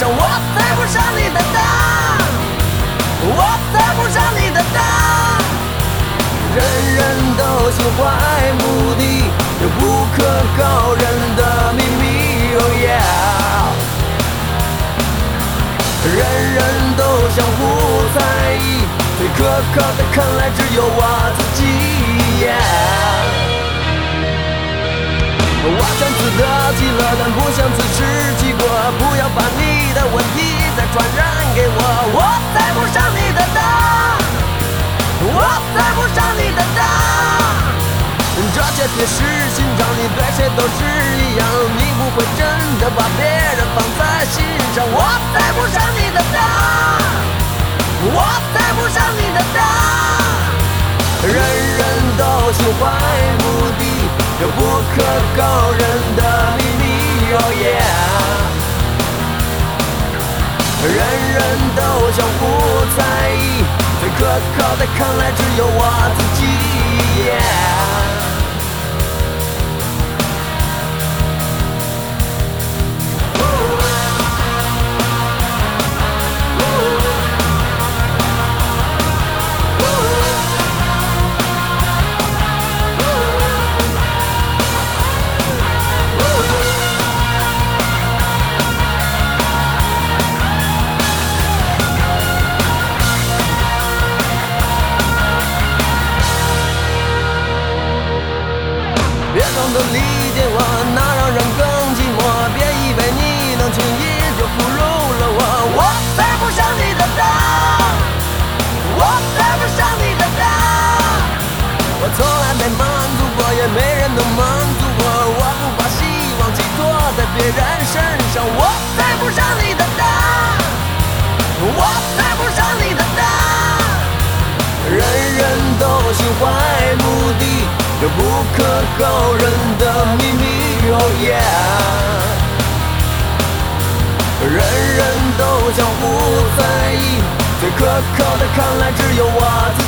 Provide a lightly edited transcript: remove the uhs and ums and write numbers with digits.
上，我配不上你的当，我配不上你的当。人人都心怀目的，有不可告人的秘密。Oh yeah， 人人都相互在意，最可靠的看来只有我自己。Yeah，我想自得其乐，但不想自食其果。不要把你的问题再传染给我，我配不上你的当，我配不上你的当。这些铁石心肠，你对谁都是一样，你不会真的把别人放在心上。我配不上你的当，我配不上你的当。人人都心怀目的，有不可告人的秘密。Oh yeah， 人人都相互在意，最可靠的看来只有我自己。Yeah，别装作理解我，那让人更寂寞。别以为你能轻易就俘虏了我，我配不上你的当，我配不上你的当。我从来没满足过，也没人能满足我。我不把希望寄托在别人身上，我配不上你的当，我配不上你的当。人人都心怀目的，有不可告人的秘密。Oh yeah， 人人都相互在意，最可靠的看来只有我自己。